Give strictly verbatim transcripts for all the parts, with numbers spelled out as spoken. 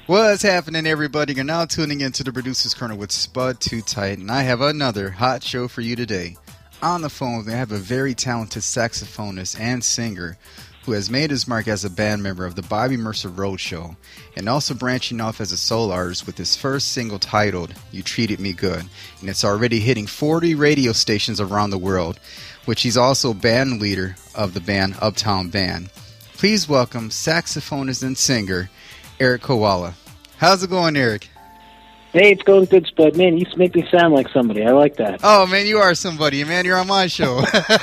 What's happening, everybody? You're now tuning into the Producer's Corner with Spud Too Tight, and I have another hot show for you today. On the phone, we have a very talented saxophonist and singer who has made his mark as a band member of the Bobby Mercer Roadshow, and also branching off as a solo artist with his first single titled You Treated Me Good, and it's already hitting forty radio stations around the world, which he's also band leader of the band Uptown Band. Please welcome saxophonist and singer Eric Koala. How's it going, Eric? Hey, it's going good, Spud. Man, you make me sound like somebody. I like that. Oh, man, you are somebody. Man, you're on my show.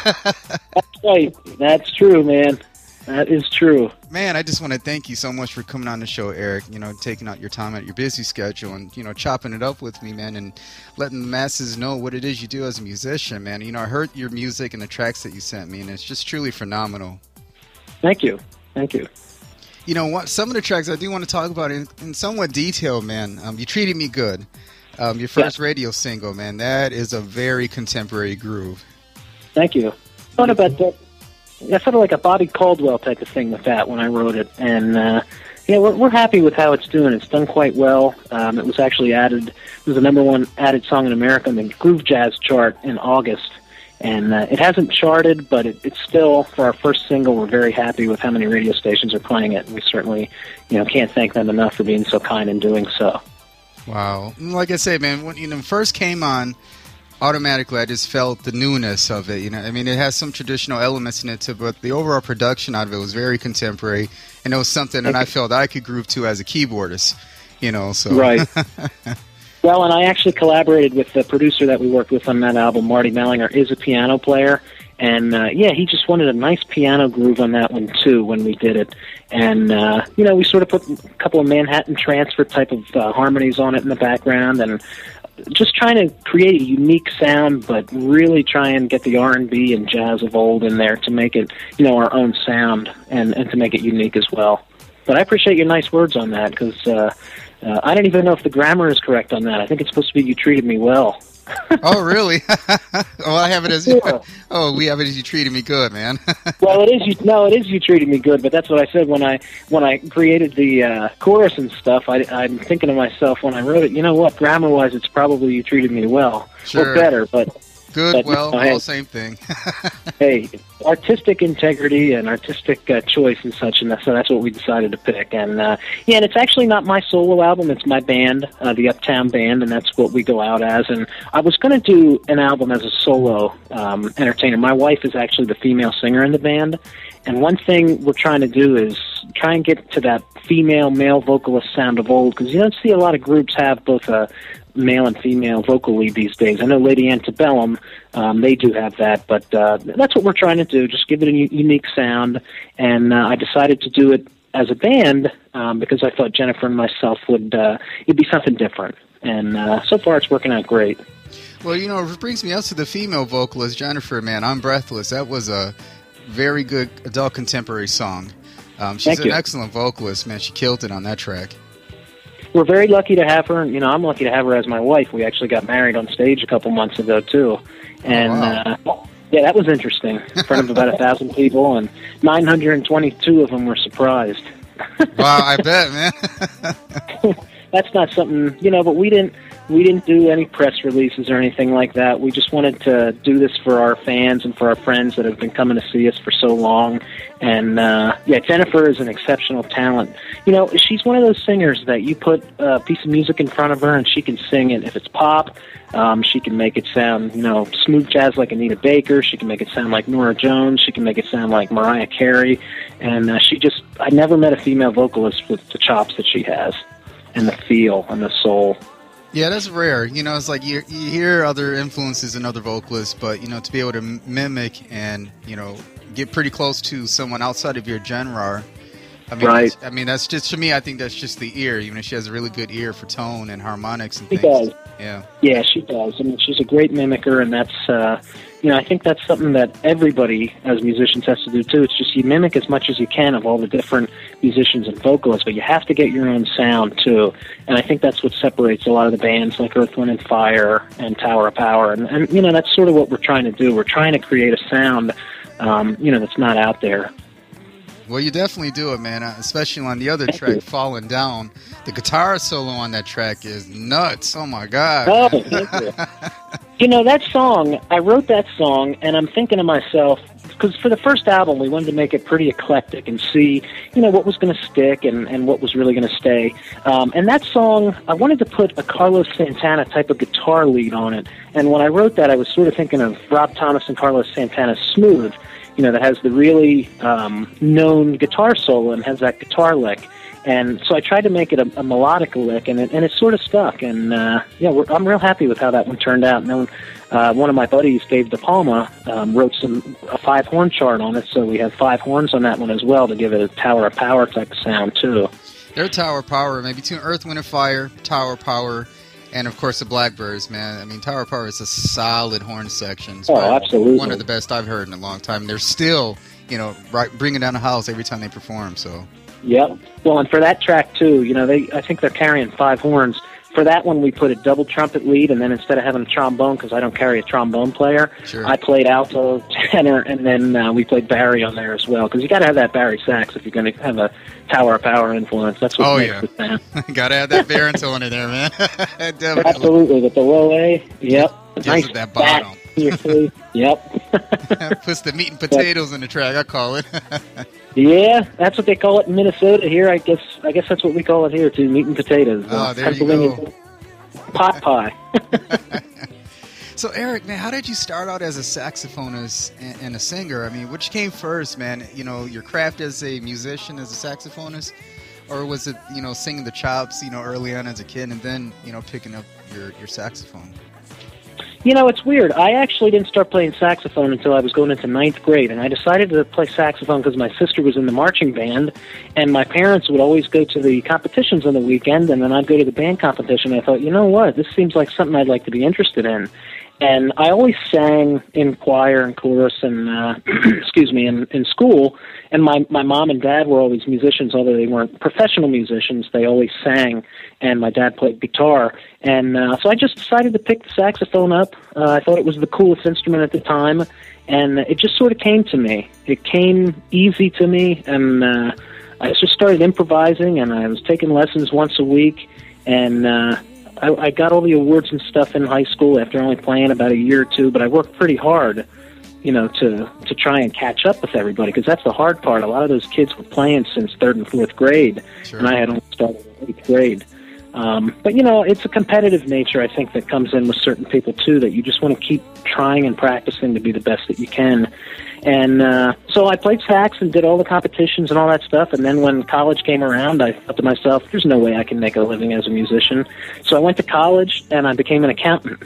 That's right. That's true, man. That is true. Man, I just want to thank you so much for coming on the show, Eric. You know, taking out your time out your busy schedule and, you know, chopping it up with me, man, and letting the masses know what it is you do as a musician, man. You know, I heard your music and the tracks that you sent me, and it's just truly phenomenal. Thank you. Thank you. You know what? Some of the tracks I do want to talk about in, in somewhat detail, man. Um, you Treated Me Good. Um, your first yeah. radio single, man. That is a very contemporary groove. Thank you. I thought about that. I sort of like a Bobby Caldwell type of thing with that when I wrote it, and uh, yeah, we're we're happy with how it's doing. It's done quite well. Um, it was actually added. It was the number one added song in America in the Groove Jazz chart in August. And uh, it hasn't charted, but it, it's still, for our first single, we're very happy with how many radio stations are playing it. And we certainly, you know, can't thank them enough for being so kind in doing so. Wow. Like I say, man, when you know first came on, automatically I just felt the newness of it. You know, I mean, it has some traditional elements in it too, but the overall production out of it was very contemporary, and it was something that I felt I could groove to as a keyboardist. You know, so right. Well, and I actually collaborated with the producer that we worked with on that album. Marty Mellinger is a piano player, and uh, yeah, he just wanted a nice piano groove on that one too when we did it. And uh, you know, we sort of put a couple of Manhattan Transfer type of uh, harmonies on it in the background, and just trying to create a unique sound, but really try and get the R and B and jazz of old in there to make it, you know, our own sound and, and to make it unique as well. But I appreciate your nice words on that, because uh, uh, I don't even know if the grammar is correct on that. I think it's supposed to be You Treated Me Well. Oh, really? Oh, I have it as yeah. Oh, we have it as You Treated Me Good, man. Well, it is you. No, it is You Treated Me Good. But that's what I said when I when I created the uh, chorus and stuff. I, I'm thinking to myself when I wrote it. You know what? Grammar-wise, it's probably You Treated Me Well, sure. or better. But good, but, well, no, well, hey, same thing. Hey, artistic integrity and artistic uh, choice and such, and that's, so that's what we decided to pick. And uh, yeah, and it's actually not my solo album; it's my band, uh, the Uptown Band, and that's what we go out as. And I was going to do an album as a solo um, entertainer. My wife is actually the female singer in the band, and one thing we're trying to do is try and get to that female-male vocalist sound of old, because you don't see a lot of groups have both a male and female vocal lead these days. I know Lady Antebellum, um, they do have that, but uh, that's what we're trying to do, just give it a u- unique sound, and uh, I decided to do it as a band um, because I thought Jennifer and myself would, uh, it'd be something different, and uh, so far it's working out great. Well, you know, it brings me up to the female vocalist, Jennifer, man, I'm Breathless. That was a very good adult contemporary song. Um, she's Thank an you. excellent vocalist, man. She killed it on that track. We're very lucky to have her. You know, I'm lucky to have her as my wife. We actually got married on stage a couple months ago, too. And, oh, wow. uh, yeah, that was interesting. In front of about a thousand people, and nine hundred twenty-two of them were surprised. Wow, I bet, man. That's not something, you know, but we didn't, we didn't do any press releases or anything like that. We just wanted to do this for our fans and for our friends that have been coming to see us for so long. And, uh, yeah, Jennifer is an exceptional talent. You know, she's one of those singers that you put a piece of music in front of her and she can sing it. If it's pop, um, she can make it sound, you know, smooth jazz like Anita Baker. She can make it sound like Norah Jones. She can make it sound like Mariah Carey. And uh, she just, I never met a female vocalist with the chops that she has and the feel and the soul. Yeah, that's rare. You know, it's like you, you hear other influences in other vocalists, but, you know, to be able to mimic and, you know, get pretty close to someone outside of your genre, I mean, right. I mean, that's just, to me, I think that's just the ear. Even if she has a really good ear for tone and harmonics and she things. Does. Yeah. Yeah, she does. I mean, she's a great mimicker, and that's, uh, you know, I think that's something that everybody as musicians has to do too. It's just you mimic as much as you can of all the different musicians and vocalists, but you have to get your own sound too. And I think that's what separates a lot of the bands like Earth, Wind and Fire and Tower of Power. And, and you know, that's sort of what we're trying to do. We're trying to create a sound, um, you know, that's not out there. Well, you definitely do it, man. Uh, especially on the other Thank track, you. "Falling Down." The guitar solo on that track is nuts. Oh my god! Oh, man. thank you. You know, that song, I wrote that song, and I'm thinking to myself, because for the first album, we wanted to make it pretty eclectic and see, you know, what was going to stick and, and what was really going to stay. Um, and that song, I wanted to put a Carlos Santana type of guitar lead on it. And when I wrote that, I was sort of thinking of Rob Thomas and Carlos Santana's Smooth, you know, that has the really um, known guitar solo and has that guitar lick. And so I tried to make it a, a melodic lick, and it, and it sort of stuck. And, uh, yeah, we're, I'm real happy with how that one turned out. And then uh, one of my buddies, Dave De Palma, um, wrote some a five-horn chart on it, so we have five horns on that one as well to give it a Tower of Power type of sound, too. Their Tower of Power, maybe between Earth, Wind, and Fire, Tower of Power, and, of course, the Blackbirds, man. I mean, Tower of Power is a solid horn section. It's Oh, probably absolutely. one of the best I've heard in a long time. They're still, you know, right, bringing down the house every time they perform, so... Yep. Well, and for that track too, you know, they I think they're carrying five horns. For that one, we put a double trumpet lead, and then instead of having a trombone, because I don't carry a trombone player, Sure. I played alto, tenor, and then uh, we played Barry on there as well. Because you got to have that Barry sax if you're going to have a Tower of Power influence. That's what Oh, makes yeah. it sound. Gotta have that baritone in there, man. Definitely. Absolutely, with the low A. Yep. Gives Nice it that fat bottom. in your sleeve. Yep. Puts the meat and potatoes in the track, I call it. Yeah, that's what they call it in Minnesota. Here, I guess I guess that's what we call it here too. Meat and potatoes. Oh, Uh, there you Pennsylvania go. Pot pie. So, Eric, man, how did you start out as a saxophonist and, and a singer? I mean, which came first, man? You know, your craft as a musician, as a saxophonist? Or was it, you know, singing the chops, you know, early on as a kid and then, you know, picking up your, your saxophone? You know, it's weird. I actually didn't start playing saxophone until I was going into ninth grade, and I decided to play saxophone because my sister was in the marching band, and my parents would always go to the competitions on the weekend, and then I'd go to the band competition. And I thought, you know what, this seems like something I'd like to be interested in. And I always sang in choir and chorus and, uh, excuse me, in, in school. And my, my mom and dad were always musicians, although they weren't professional musicians. They always sang, and my dad played guitar. And uh, so I just decided to pick the saxophone up. Uh, I thought it was the coolest instrument at the time, and it just sort of came to me. It came easy to me, and uh, I just started improvising, and I was taking lessons once a week, and uh, I, I got all the awards and stuff in high school after only playing about a year or two, but I worked pretty hard, you know, to, to try and catch up with everybody, because that's the hard part. A lot of those kids were playing since third and fourth grade, Sure. and I had only started in eighth grade. Um, but, you know, it's a competitive nature, I think, that comes in with certain people, too, that you just want to keep trying and practicing to be the best that you can. And uh, so I played sax and did all the competitions and all that stuff. And then when college came around, I thought to myself, there's no way I can make a living as a musician. So I went to college, and I became an accountant.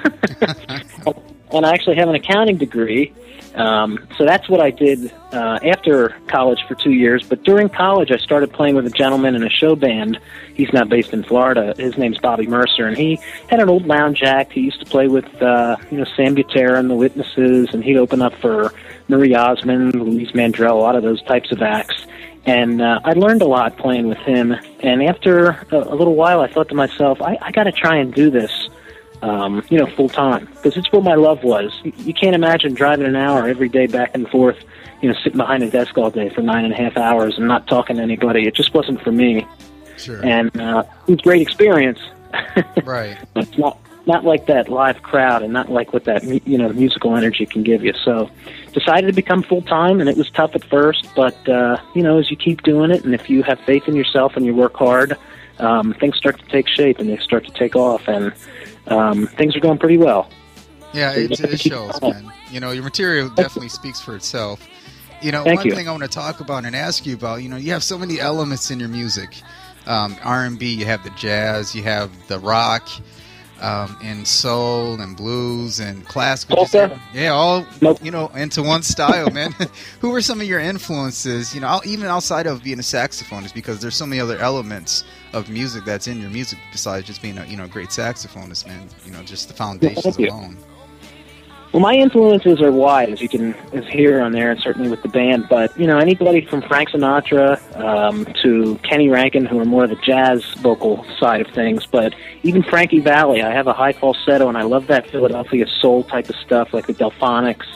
And I actually have an accounting degree. Um, so that's what I did uh, after college for two years. But during college, I started playing with a gentleman in a show band. He's now based in Florida. His name's Bobby Mercer, and he had an old lounge act. He used to play with, uh, you know, Sam Butera and the Witnesses, and he'd open up for Marie Osmond, Louise Mandrell, a lot of those types of acts. And uh, I learned a lot playing with him. And after a, a little while, I thought to myself, I, I got to try and do this. Um, you know, full time, because it's where my love was. You, you can't imagine driving an hour every day back and forth, you know, sitting behind a desk all day for nine and a half hours and not talking to anybody. It just wasn't for me. Sure. And uh, it was a great experience. Right. But it's not not like that live crowd, and not like what that, you know, musical energy can give you. So decided to become full time, and it was tough at first, but uh, you know, as you keep doing it, and if you have faith in yourself and you work hard, um, things start to take shape and they start to take off, and um, things are going pretty well. Yeah, it, it shows, man. You know, your material definitely speaks for itself. You know, Thank one you. thing I want to talk about and ask you about, you know, you have so many elements in your music. Um, R and B, you have the jazz, you have the rock, um, and soul and blues and classical. Polka? Yeah, all, Nope. you know, into one style, man. Who were some of your influences, you know, even outside of being a saxophonist, because there's so many other elements of music that's in your music besides just being a, you know, great saxophonist, man. You know, just the foundations Thank you. alone. Well, my influences are wide, as you can as hear on there, and certainly with the band. But you know, anybody from Frank Sinatra um, to Kenny Rankin, who are more of the jazz vocal side of things. But even Frankie Valli, I have a high falsetto, and I love that Philadelphia soul type of stuff, like the Delphonics,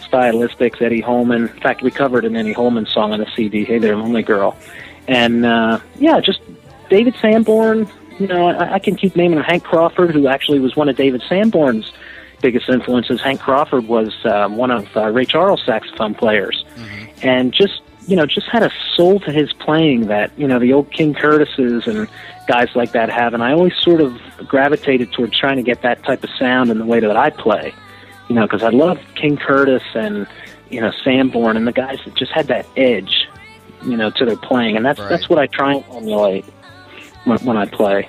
stylistics, Eddie Holman. In fact, we covered an Eddie Holman song on the C D, Hey There, Lonely Girl. And, uh, yeah, just David Sanborn. You know, I, I can keep naming Hank Crawford, who actually was one of David Sanborn's biggest influences. Hank Crawford was uh, one of uh, Ray Charles' saxophone players. Mm-hmm. And just, you know, just had a soul to his playing that, you know, the old King Curtises and guys like that have. And I always sort of gravitated towards trying to get that type of sound in the way that I play. You know, because I love King Curtis and, you know, Sanborn and the guys that just had that edge, you know, to their playing. And that's right. That's what I try and emulate when, when I play.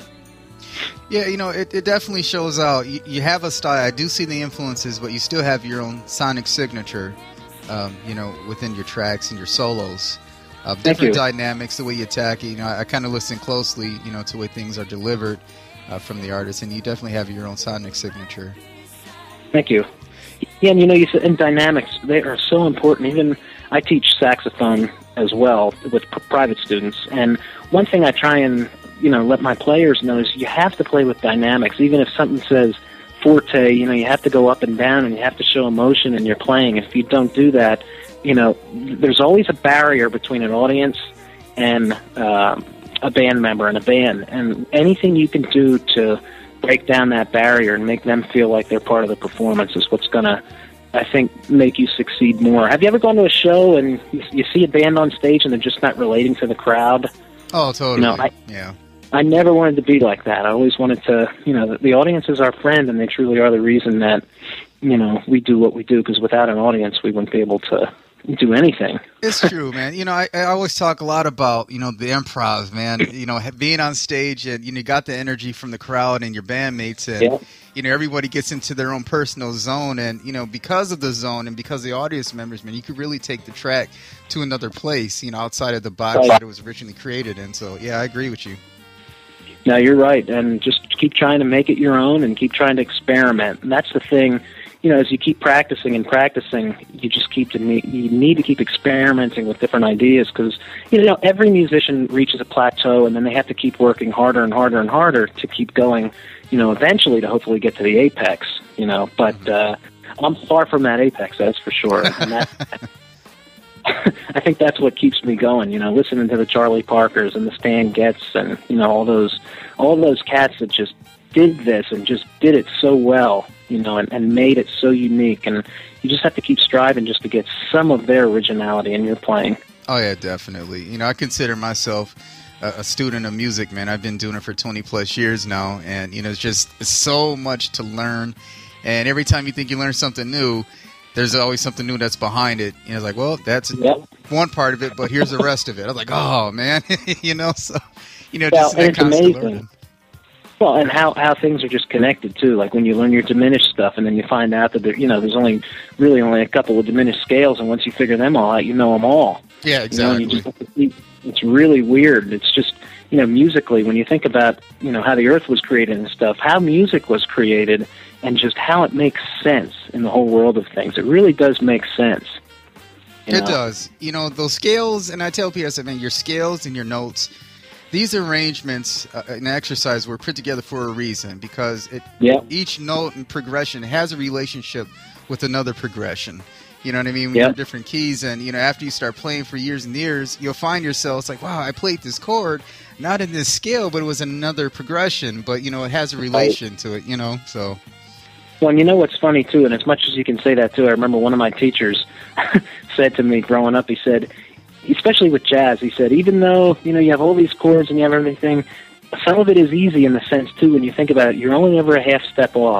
Yeah, you know, it, it definitely shows out. You, you have a style. I do see the influences, but you still have your own sonic signature, um, you know, within your tracks and your solos. Uh, different dynamics, the way you attack it. You know, I, I kind of listen closely, you know, to the way things are delivered uh, from the artist, and you definitely have your own sonic signature. Thank you. Yeah, and you know, you said, and dynamics, they are so important. Even I teach saxophone as well with p- private students, and one thing I try and, you know, let my players know is you have to play with dynamics. Even if something says forte, you know, you have to go up and down, and you have to show emotion in your playing. If you don't do that, you know, there's always a barrier between an audience and uh, a band member and a band, and anything you can do to break down that barrier and make them feel like they're part of the performance is what's going to, I think, make you succeed more. Have you ever gone to a show and you, you see a band on stage and they're just not relating to the crowd? Oh, totally. You know, I, yeah. I never wanted to be like that. I always wanted to, you know, the, the audience is our friend, and they truly are the reason that, you know, we do what we do, because without an audience, we wouldn't be able to do anything. It's true, man. You know, I, I always talk a lot about, you know, the improv, man. You know, being on stage and, you know, you got the energy from the crowd and your bandmates, and, yeah. you know, everybody gets into their own personal zone. And, you know, because of the zone and because of the audience members, man, you could really take the track to another place, you know, outside of the box right. that it was originally created in. So, yeah, I agree with you. No, you're right. And just keep trying to make it your own and keep trying to experiment. And that's the thing. You know, as you keep practicing and practicing, you just keep to need, you need to keep experimenting with different ideas, because, you know, every musician reaches a plateau, and then they have to keep working harder and harder and harder to keep going, you know, eventually to hopefully get to the apex, you know. But uh, I'm far from that apex, that's for sure. And that, I think that's what keeps me going, you know, listening to the Charlie Parkers and the Stan Getz and, you know, all those, all those cats that just did this and just did it so well. You know, and, and made it so unique, and you just have to keep striving just to get some of their originality in your playing. Oh yeah, definitely. You know, I consider myself a, a student of music, man. I've been doing it for twenty plus years now, and you know, it's just it's so much to learn. And every time you think you learn something new, there's always something new that's behind it. You know, it's like, well, that's yep. one part of it, but here's the rest of it. I was like, oh man, you know, so you know, well, just that constant learning. Well, and how, how things are just connected, too. Like when you learn your diminished stuff, and then you find out that, there, you know, there's only really only a couple of diminished scales, and once you figure them all out, you know them all. Yeah, exactly. You know, you just have to see, it's really weird. It's just, you know, musically, when you think about, you know, how the earth was created and stuff, how music was created, and just how it makes sense in the whole world of things. It really does make sense. It know? does. You know, those scales, and I tell people, I said, man, your scales and your notes, these arrangements uh, and exercise were put together for a reason, because it, yep. each note and progression has a relationship with another progression. You know what I mean? When yep. you're different keys, and you know, after you start playing for years and years, you'll find yourself, it's like, wow, I played this chord, not in this scale, but it was another progression. But you know, it has a relation right. to it. You know, so. Well, and you know what's funny too, and as much as you can say that too, I remember one of my teachers said to me growing up, he said, especially with jazz, he said, even though, you know, you have all these chords and you have everything, some of it is easy in the sense, too, when you think about it, you're only ever a half step off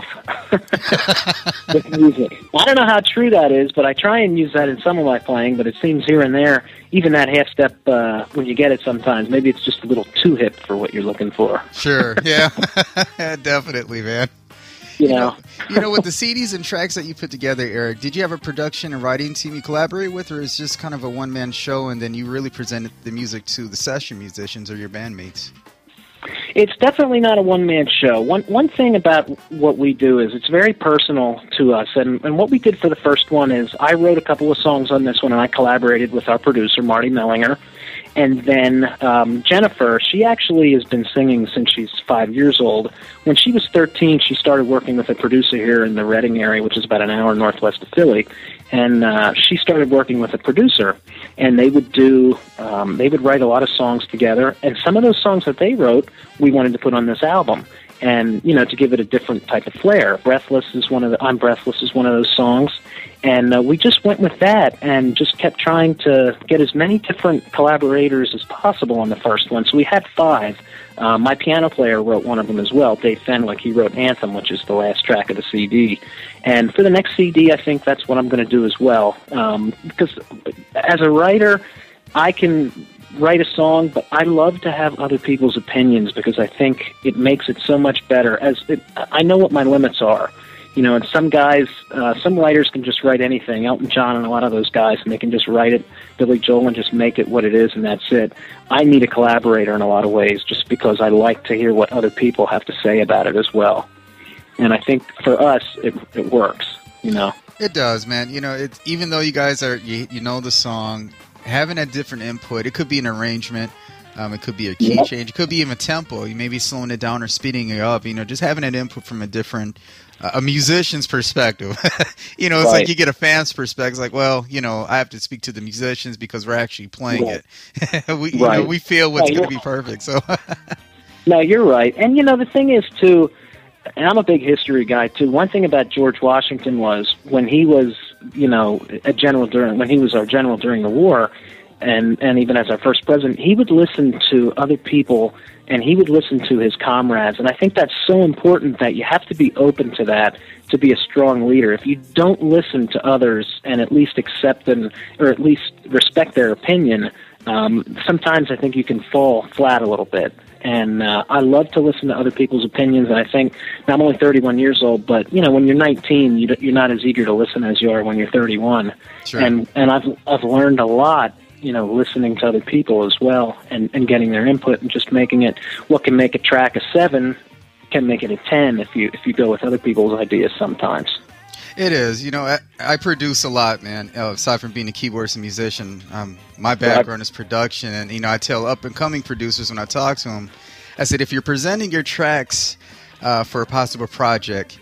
with music. I don't know how true that is, but I try and use that in some of my playing, but it seems here and there, even that half step, uh, when you get it sometimes, maybe it's just a little too hip for what you're looking for. Sure, yeah. Definitely, man. You You know, know, you know, with the C Ds and tracks that you put together, Eric, did you have a production and writing team you collaborate with, or is it just kind of a one-man show, and then you really presented the music to the session musicians or your bandmates? It's definitely not a one-man show. One one thing about what we do is it's very personal to us, and, and what we did for the first one is I wrote a couple of songs on this one, and I collaborated with our producer, Marty Mellinger, And then um, Jennifer, she actually has been singing since she's five years old. When she was thirteen, she started working with a producer here in the Reading area, which is about an hour northwest of Philly. And uh, she started working with a producer, and they would do, um, they would write a lot of songs together. And some of those songs that they wrote, we wanted to put on this album. And, you know, to give it a different type of flair. Breathless is one of the, I'm Breathless is one of those songs. And uh, we just went with that and just kept trying to get as many different collaborators as possible on the first one. So we had five. Uh, my piano player wrote one of them as well, Dave Fenwick. He wrote Anthem, which is the last track of the C D. And for the next C D, I think that's what I'm going to do as well. Um, because as a writer, I can write a song, but I love to have other people's opinions because I think it makes it so much better. As it, I know what my limits are, you know. And some guys, uh, some writers can just write anything. Elton John and a lot of those guys, and they can just write it. Billy Joel and just make it what it is, and that's it. I need a collaborator in a lot of ways, just because I like to hear what other people have to say about it as well. And I think for us, it it works. You know, it does, man. You know, it's even though you guys are you, you know the song. Having a different input, it could be an arrangement, um, it could be a key yep. change, it could be even tempo. You may be slowing it down or speeding it up. You know, just having an input from a different, uh, a musician's perspective. you know, it's right. like you get a fan's perspective. It's like, well, you know, I have to speak to the musicians because we're actually playing right. it. we, you right. know, we feel what's no, going to be perfect. So, no, you're right. And you know, the thing is too. And I'm a big history guy too. One thing about George Washington was when he was, you know, a general during when he was our general during the war, and and even as our first president, he would listen to other people and he would listen to his comrades. And I think that's so important that you have to be open to that to be a strong leader. If you don't listen to others and at least accept them or at least respect their opinion, um, sometimes I think you can fall flat a little bit. And uh, I love to listen to other people's opinions. And I think I'm only thirty-one years old, but you know, when you're nineteen, you, you're not as eager to listen as you are when you're thirty-one. Sure. And and I've I've learned a lot, you know, listening to other people as well, and, and getting their input, and just making it. What can make a track a seven can make it a ten if you if you go with other people's ideas sometimes. It is. You know, I, I produce a lot, man. Uh, aside from being a keyboardist and musician, um, my background is production. And, you know, I tell up-and-coming producers when I talk to them, I said, if you're presenting your tracks uh, for a possible project,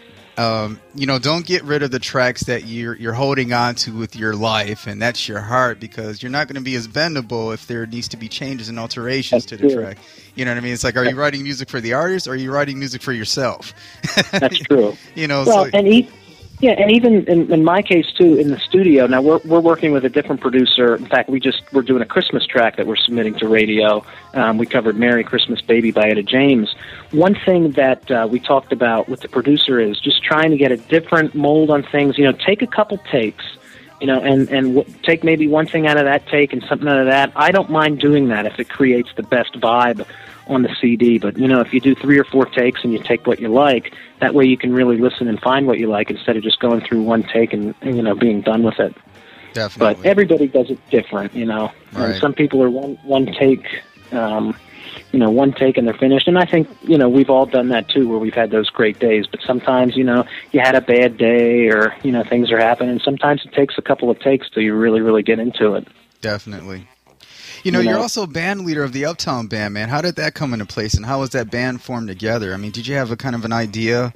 um, you know, don't get rid of the tracks that you're, you're holding on to with your life, and that's your heart, because you're not going to be as bendable if there needs to be changes and alterations That's to the true. track. You know what I mean? It's like, are you writing music for the artist, or are you writing music for yourself? That's true. You know, well, so, and he, yeah, and even in, in my case too, in the studio. Now we're we're working with a different producer. In fact, we just we're doing a Christmas track that we're submitting to radio. Um, we covered "Merry Christmas, Baby" by Etta James. One thing that uh, we talked about with the producer is just trying to get a different mold on things. You know, take a couple takes. You know, and and w- take maybe one thing out of that take and something out of that. I don't mind doing that if it creates the best vibe on the C D. But, you know, if you do three or four takes and you take what you like, that way you can really listen and find what you like instead of just going through one take and, and you know, being done with it. Definitely. But everybody does it different, you know. Right. And some people are one, one take, um, you know, one take and they're finished. And I think, you know, we've all done that too, where we've had those great days. But sometimes, you know, you had a bad day or, you know, things are happening. Sometimes it takes a couple of takes till you really, really get into it. Definitely. You know, You know? you're also band leader of the Uptown Band, man. How did that come into place, and how was that band formed together? I mean, did you have a kind of an idea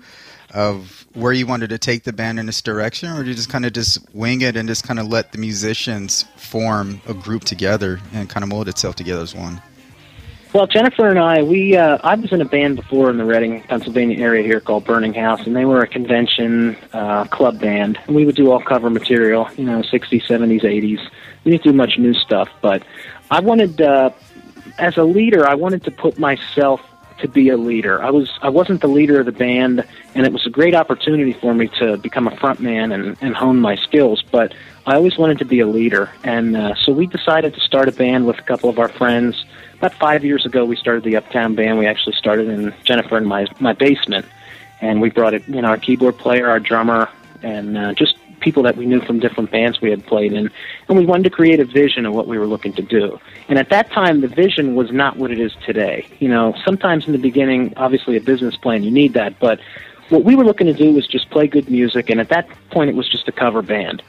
of where you wanted to take the band in this direction, or did you just kind of just wing it and just kind of let the musicians form a group together and kind of mold itself together as one? Well, Jennifer and I, we uh, I was in a band before in the Reading, Pennsylvania area here called Burning House, and they were a convention uh, club band. And we would do all cover material, you know, sixties, seventies, eighties. We didn't do much new stuff, but I wanted, uh, as a leader, I wanted to put myself to be a leader. I was I wasn't the leader of the band, and it was a great opportunity for me to become a front man and, and hone my skills, but I always wanted to be a leader. And uh, so we decided to start a band with a couple of our friends. About five years ago, we started the Uptown Band. We actually started in Jennifer and my my basement, and we brought it, you know, our keyboard player, our drummer, and uh, just people that we knew from different bands we had played in, and we wanted to create a vision of what we were looking to do. And at that time, the vision was not what it is today. You know, sometimes in the beginning, obviously a business plan, you need that, but what we were looking to do was just play good music, and at that point it was just a cover band.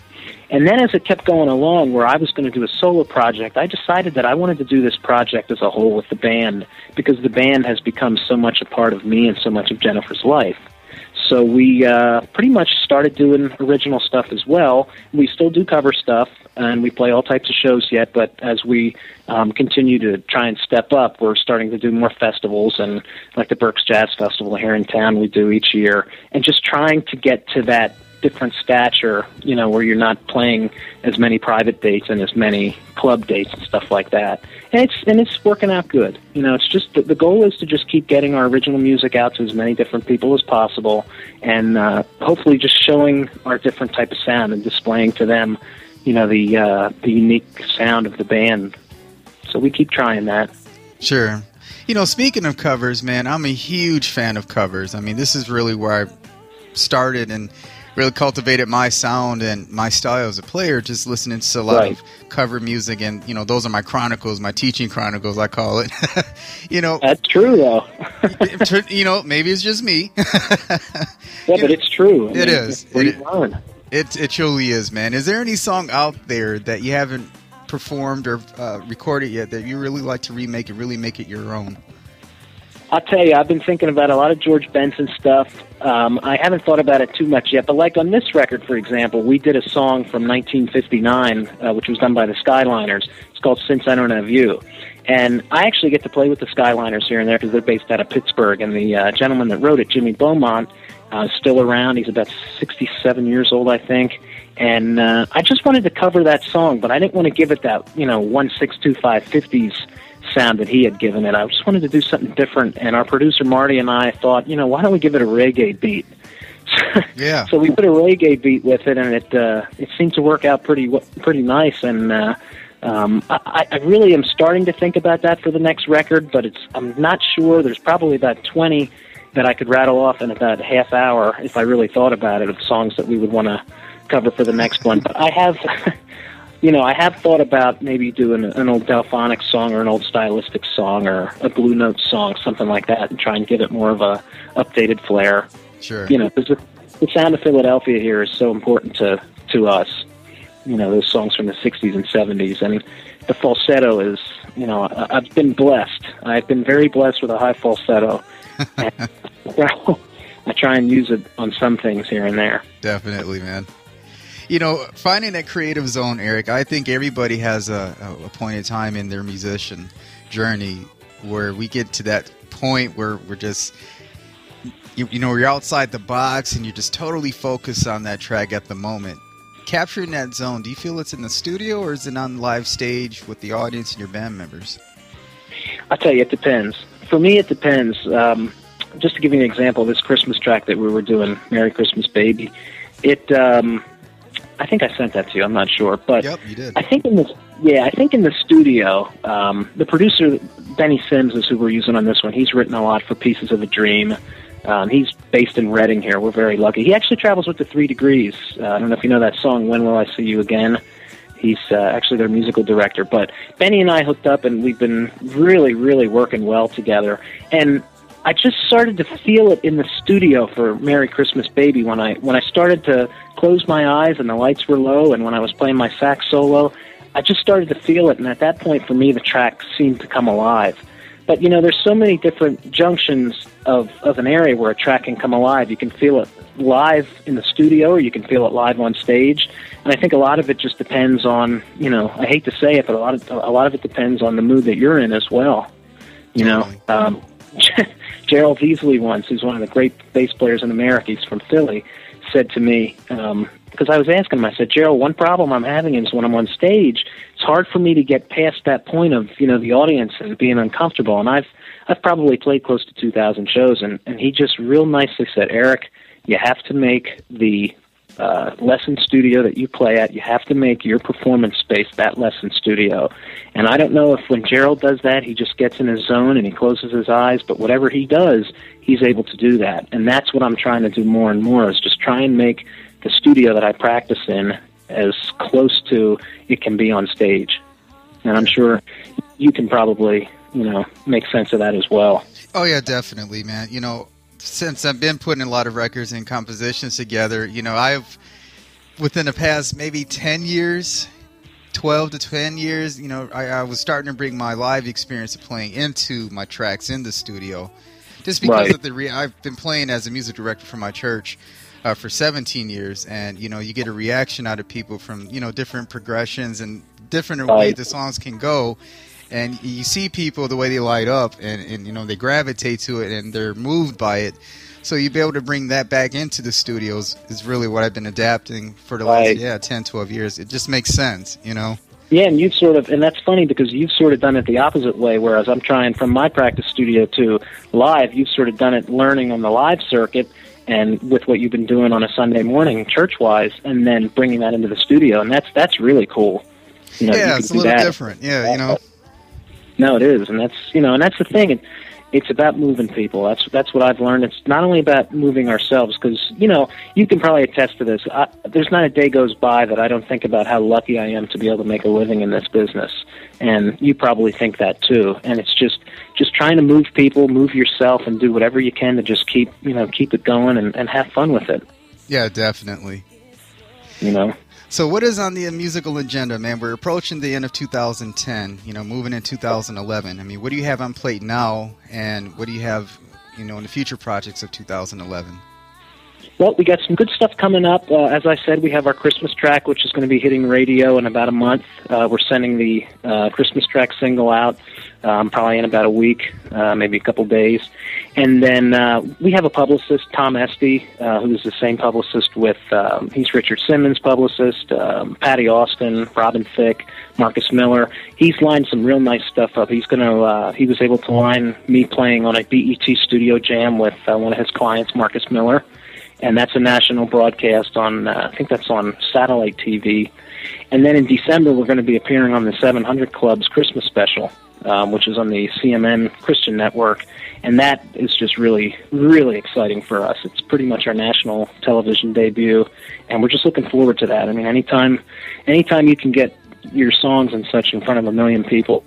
And then as it kept going along, where I was going to do a solo project, I decided that I wanted to do this project as a whole with the band, because the band has become so much a part of me and so much of Jennifer's life. So we uh, pretty much started doing original stuff as well. We still do cover stuff, and we play all types of shows yet, but as we um, continue to try and step up, we're starting to do more festivals, and like the Berks Jazz Festival here in town we do each year, and just trying to get to that different stature, you know, where you're not playing as many private dates and as many club dates and stuff like that. And it's and it's working out good. You know, it's just the, the goal is to just keep getting our original music out to as many different people as possible, and uh, hopefully just showing our different type of sound and displaying to them, you know, the uh, the unique sound of the band. So we keep trying that. Sure. You know, speaking of covers, man, I'm a huge fan of covers. I mean, this is really where I started and really cultivated my sound and my style as a player, just listening to a lot Right. of cover music. And, you know, those are my chronicles, my teaching chronicles, I call it. you know, That's true, though. you know, maybe it's just me. Yeah, You but know, it's true. I it mean, is. it's where It- you learn. It, it truly is, man. Is there any song out there that you haven't performed or uh, recorded yet that you really like to remake and really make it your own? I'll tell you, I've been thinking about a lot of George Benson stuff. Um, I haven't thought about it too much yet, but like on this record, for example, we did a song from nineteen fifty-nine, uh, which was done by the Skyliners. It's called Since I Don't Have You. And I actually get to play with the Skyliners here and there because they're based out of Pittsburgh. And the uh, gentleman that wrote it, Jimmy Beaumont, uh, is still around. He's about sixty-seven years old, I think. And uh, I just wanted to cover that song, but I didn't want to give it that, you know, one six two five fifties sound that he had given it. I just wanted to do something different, and our producer Marty and I thought, you know, why don't we give it a reggae beat? Yeah. So we put a reggae beat with it, and it uh, it seemed to work out pretty pretty nice. And uh, um, I, I really am starting to think about that for the next record, but it's I'm not sure. There's probably about twenty that I could rattle off in about a half hour if I really thought about it, of songs that we would want to cover for the next one. But I have. You know, I have thought about maybe doing an old Delphonics song or an old Stylistic song or a Blue Note song, something like that, and try and give it more of a updated flair. Sure. You know, because the, the sound of Philadelphia here is so important to, to us. You know, those songs from the sixties and seventies. And the falsetto is, you know, I, I've been blessed. I've been very blessed with a high falsetto. And, well, I try and use it on some things here and there. Definitely, man. You know, finding that creative zone, Eric, I think everybody has a, a point in time in their musician journey where we get to that point where we're just, you, you know, you're outside the box and you're just totally focused on that track at the moment. Capturing that zone, do you feel it's in the studio or is it on live stage with the audience and your band members? I'll tell you, it depends. For me, it depends. Um, just to give you an example, this Christmas track that we were doing, Merry Christmas Baby, it... Um, I think I sent that to you. I'm not sure, but yep, you did. I think in the yeah, I think in the studio, um, the producer Benny Sims is who we're using on this one. He's written a lot for Pieces of a Dream. Um, he's based in Reading here. We're very lucky. He actually travels with the Three Degrees. Uh, I don't know if you know that song, When Will I See You Again? He's uh, actually their musical director. But Benny and I hooked up, and we've been really, really working well together. And I just started to feel it in the studio for Merry Christmas Baby when I when I started to close my eyes and the lights were low, and when I was playing my sax solo, I just started to feel it, and at that point for me the track seemed to come alive. But you know, there's so many different junctions of, of an area where a track can come alive. You can feel it live in the studio, or you can feel it live on stage. And I think a lot of it just depends on, you know, I hate to say it, but a lot of a lot of it depends on the mood that you're in as well. You know, um, Gerald Easley once, who's one of the great bass players in America, he's from Philly, said to me, um, because I was asking him, I said, Gerald, one problem I'm having is when I'm on stage, it's hard for me to get past that point of, you know, the audience and being uncomfortable. And I've I've probably played close to two thousand shows, and, and he just real nicely said, Eric, you have to make the uh, lesson studio that you play at, you have to make your performance space that lesson studio. And I don't know if when Gerald does that, he just gets in his zone and he closes his eyes, but whatever he does, he's able to do that. And that's what I'm trying to do more and more, is just try and make the studio that I practice in as close to it can be on stage. And I'm sure you can probably, you know, make sense of that as well. Oh, yeah, definitely, man. You know, since I've been putting a lot of records and compositions together, you know, I've within the past maybe ten years, twelve to ten years, you know, I, I was starting to bring my live experience of playing into my tracks in the studio. Just because Right. of the re- I've been playing as a music director for my church uh, for seventeen years, and you know, you get a reaction out of people from, you know, different progressions and different Right. ways the songs can go, and you see people the way they light up, and, and you know, they gravitate to it and they're moved by it. So you be able to bring that back into the studios is really what I've been adapting for the Right. last yeah ten, twelve years. It just makes sense, you know. Yeah, and you've sort of, and that's funny because you've sort of done it the opposite way, whereas I'm trying from my practice studio to live, you've sort of done it learning on the live circuit and with what you've been doing on a Sunday morning church-wise, and then bringing that into the studio, and that's that's really cool. You know, you Yeah, can it's a do little that. different. Yeah, you know. No, it is, and that's you know, and that's the thing. It, it's about moving people. That's that's what I've learned. It's not only about moving ourselves, because you know you can probably attest to this. I, there's not a day goes by that I don't think about how lucky I am to be able to make a living in this business, and you probably think that too. And it's just just trying to move people, move yourself, and do whatever you can to just keep you know keep it going and, and have fun with it. Yeah, definitely. You know. So what is on the musical agenda, man? We're approaching the end of two thousand ten, you know, moving in two thousand eleven. I mean, what do you have on plate now, and what do you have, you know, in the future projects of two thousand eleven? Well, we got some good stuff coming up. Uh, as I said, we have our Christmas track, which is going to be hitting radio in about a month. Uh, we're sending the uh, Christmas track single out um, probably in about a week, uh, maybe a couple days. And then uh, we have a publicist, Tom Estee, uh, who's the same publicist with, um, he's Richard Simmons' publicist, um, Patty Austin, Robin Thicke, Marcus Miller. He's lined some real nice stuff up. He's going to, uh, he was able to line me playing on a B E T studio jam with uh, one of his clients, Marcus Miller. And that's a national broadcast on, uh, I think that's on satellite T V. And then in December, we're going to be appearing on the seven hundred Club's Christmas special, um, which is on the C M N Christian Network. And that is just really, really exciting for us. It's pretty much our national television debut, and we're just looking forward to that. I mean, anytime, anytime you can get your songs and such in front of a million people,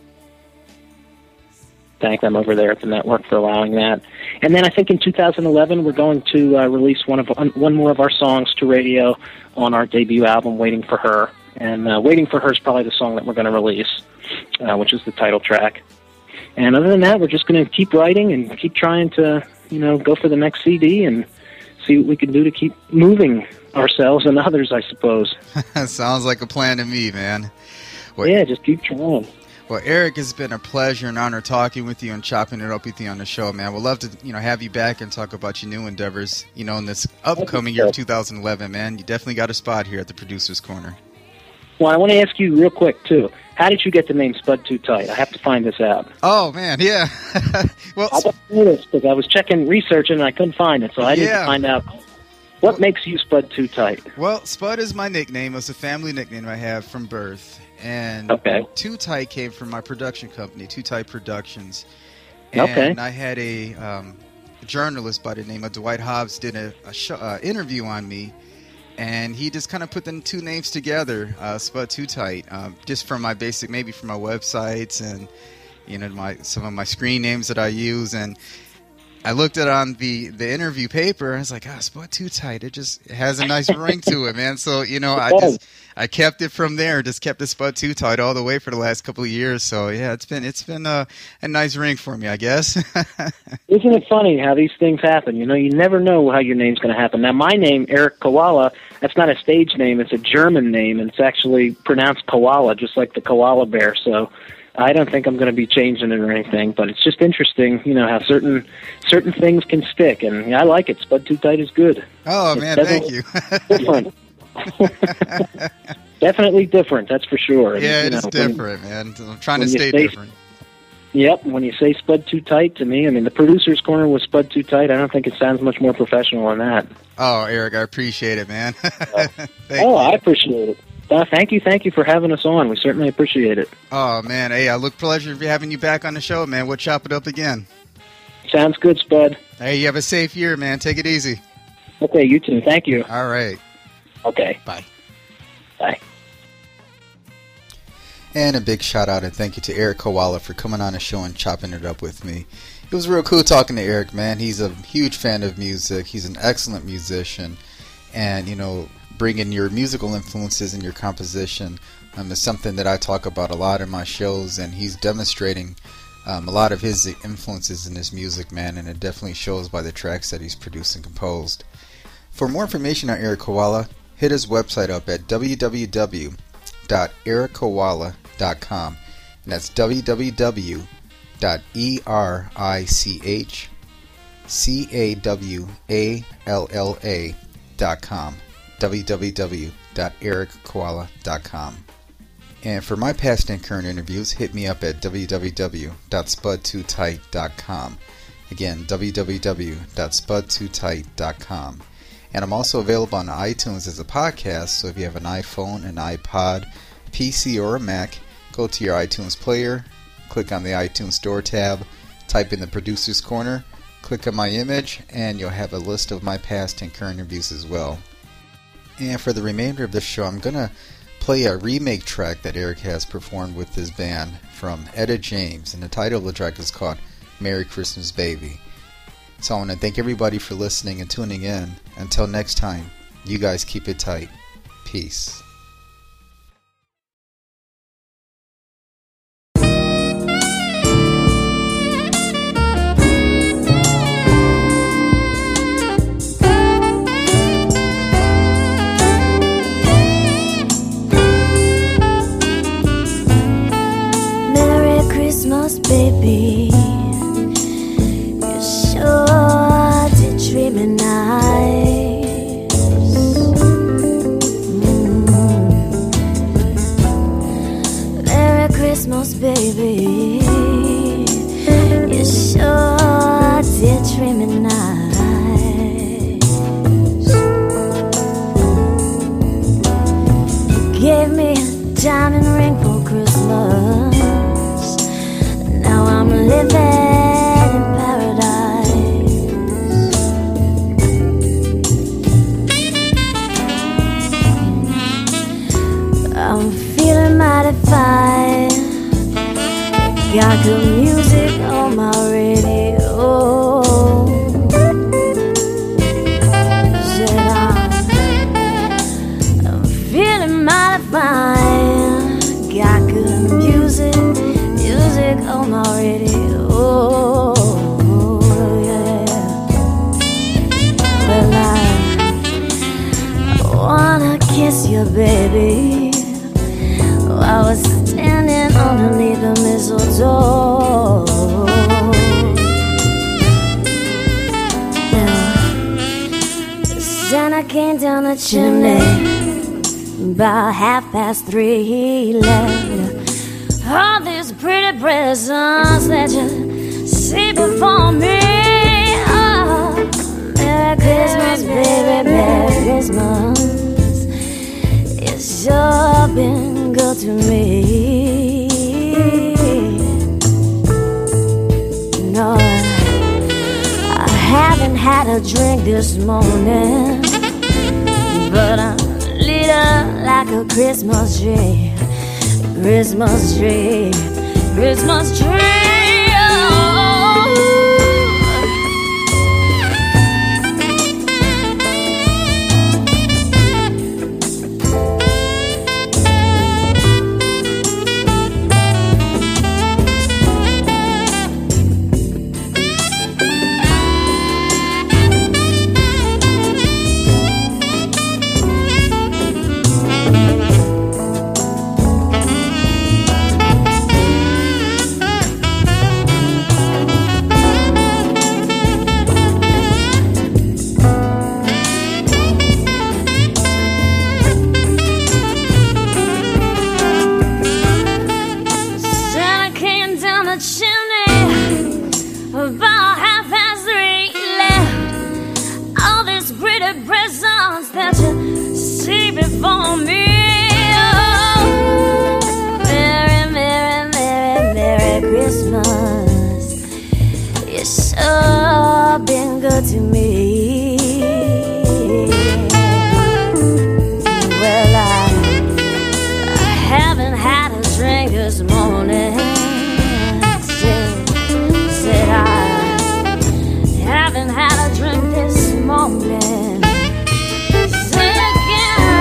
thank them over there at the network for allowing that. And then I think in two thousand eleven we're going to uh, release one of one more of our songs to radio on our debut album, Waiting for Her. And uh, Waiting for Her is probably the song that we're going to release, uh, which is the title track. And other than that, we're just going to keep writing and keep trying to, you know, go for the next C D and see what we can do to keep moving ourselves and others, I suppose. Sounds like a plan to me, man. Well, yeah, just keep trying. Well, Eric, it's been a pleasure and honor talking with you and chopping it up with you on the show, man. We'd love to, you know, have you back and talk about your new endeavors, you know, in this upcoming year of two thousand eleven, man. You definitely got a spot here at the Producer's Corner. Well, I want to ask you real quick, too. How did you get the name Spud Too Tight? I have to find this out. Oh, man, yeah. well, I don't know this because I was checking, researching, and I couldn't find it, so I need Yeah. to find out. What makes you Spud Too Tight? Well, Spud is my nickname. It's a family nickname I have from birth. And Okay. Too Tight came from my production company, Too Tight Productions. And Okay. I had a um, journalist by the name of Dwight Hobbs did a, a show, uh, interview on me, and he just kind of put the two names together, uh, Spud Too Tight, um, just from my basic, maybe from my websites and you know my some of my screen names that I use. And I looked at it on the, the interview paper, and I was like, ah, Spud Too Tight. It just it has a nice ring to it, man. So, you know, I just I kept it from there, just kept the Spud Too Tight all the way for the last couple of years. So, yeah, it's been it's been a, a nice ring for me, I guess. Isn't it funny how these things happen? You know, you never know how your name's going to happen. Now, my name, Eric Koala, that's not a stage name. It's a German name, and it's actually pronounced koala, just like the koala bear. So I don't think I'm going to be changing it or anything, but it's just interesting, you know, how certain certain things can stick, and yeah, I like it. Spud Too Tight is good. Oh, It's man, thank you. different. Definitely different, that's for sure. Yeah, And, it you is know, when- different, man. I'm trying to when you stay say- different. Yep, when you say Spud Too Tight to me, I mean, the Producer's Corner was Spud Too Tight. I don't think it sounds much more professional than that. Oh, Eric, I appreciate it, man. Thank oh, you. I appreciate it. Uh, thank you, thank you for having us on. We certainly appreciate it. Oh, man. Hey, I look pleasure having you back on the show, man. We'll chop it up again. Sounds good, Spud. Hey, you have a safe year, man. Take it easy. Okay, you too. Thank you. All right. Okay. Bye. Bye. And a big shout out and thank you to Eric Koala for coming on the show and chopping it up with me. It was real cool talking to Eric, man. He's a huge fan of music. He's an excellent musician. And, you know, bringing your musical influences in your composition um, is something that I talk about a lot in my shows, and he's demonstrating um, a lot of his influences in his music, man, and it definitely shows by the tracks that he's produced and composed. For more information on Eric Koala, hit his website up at w w w dot eric koala dot com, and that's w w w dot eric koala dot com, w w w dot eric koala dot com. And for my past and current interviews, hit me up at w w w dot spud too tight dot com. Again, w w w dot spud too tight dot com. And I'm also available on iTunes as a podcast, so if you have an iPhone, an iPod, P C, or a Mac, go to your iTunes player, click on the iTunes Store tab, type in the Producer's Corner, click on my image, and you'll have a list of my past and current interviews as well. And for the remainder of this show, I'm going to play a remake track that Eric has performed with his band from Etta James, and the title of the track is called Merry Christmas Baby. So I want to thank everybody for listening and tuning in. Until next time, you guys keep it tight. Peace. Christmas, baby, you sure did treat me nice. Mm. Merry Christmas, baby, you sure did treat me nice. You gave me a diamond ring for Christmas. I'm living in paradise. I'm feeling mighty fine. Got good music on my radio. Said I'm, I'm feeling mighty fine. Got good music on my radio, yeah. Well, I, I wanna kiss you, baby. I was standing underneath the mistletoe. Now, Santa came down the chimney about half past three. He left all these pretty presents that you see before me. Oh, Merry Christmas, baby, Merry Christmas. It's sure been good to me. No, I haven't had a drink this morning, but I'm lit up like a Christmas tree. Christmas tree, Christmas tree, oh. To me, well, I, I haven't had a drink this morning. Said, said I haven't had a drink this morning. Say again.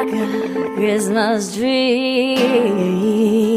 like a Christmas tree.